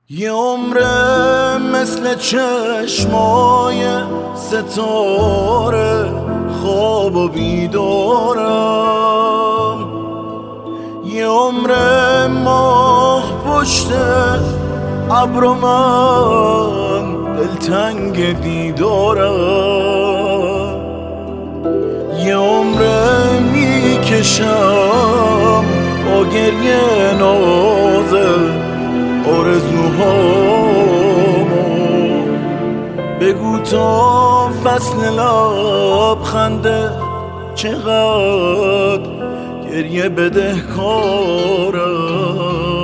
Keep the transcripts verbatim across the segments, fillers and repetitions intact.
یه عمره مثل چشمای ستاره خواب و بیدارم، یه عمره ماه پشت ابر و من دلتنگ دیدارم، یه عمره میکشم با گریه نازه آرزوهامو، بگو تا فصل لبخنده چقدر گریه بدهکارم.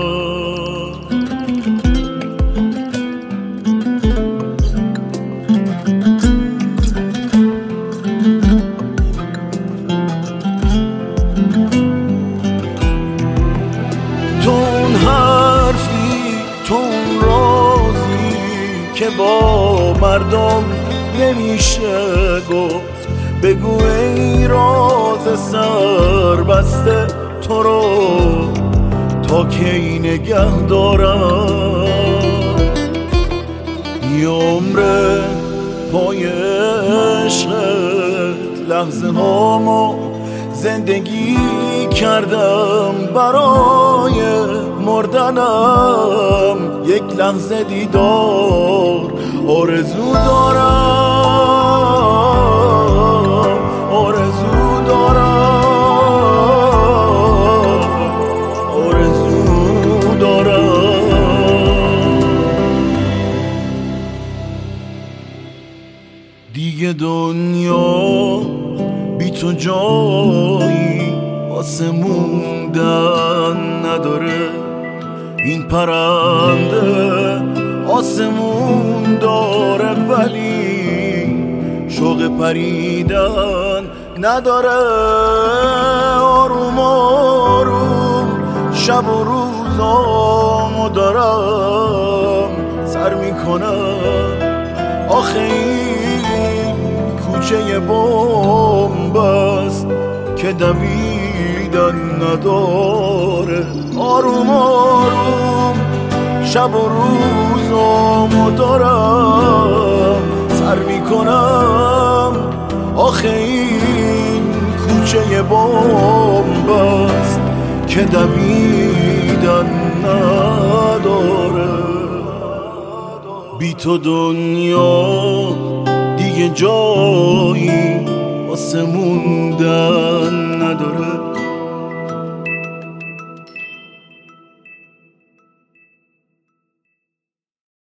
تو اون حرفی، تو اون رازی که با مردم نمیشه گفت، بگو ای راز سر بسته تو رو تا کی نگه دارم. یه عمره پای عشقت لحظه هامو زندگی کردم، برای مردنم یک لحظه دیدار آرزو دارم، آرزو دارم، آرزو دارم. دیگه دنیا بی تو جایی واسه موندن نداره، این پرنده آسمون داره ولی شوق پریدن نداره. آروم آروم شب و روزامو دارم سر میکنم، آخه این کوچه بمب است که دویدن نداره. آروم آروم شب و روزامو دارم سر میکنم، آخه این کوچه بمب است که دویدن نداره. بی تو دنیا دیگه جایی واسه موندن نداره.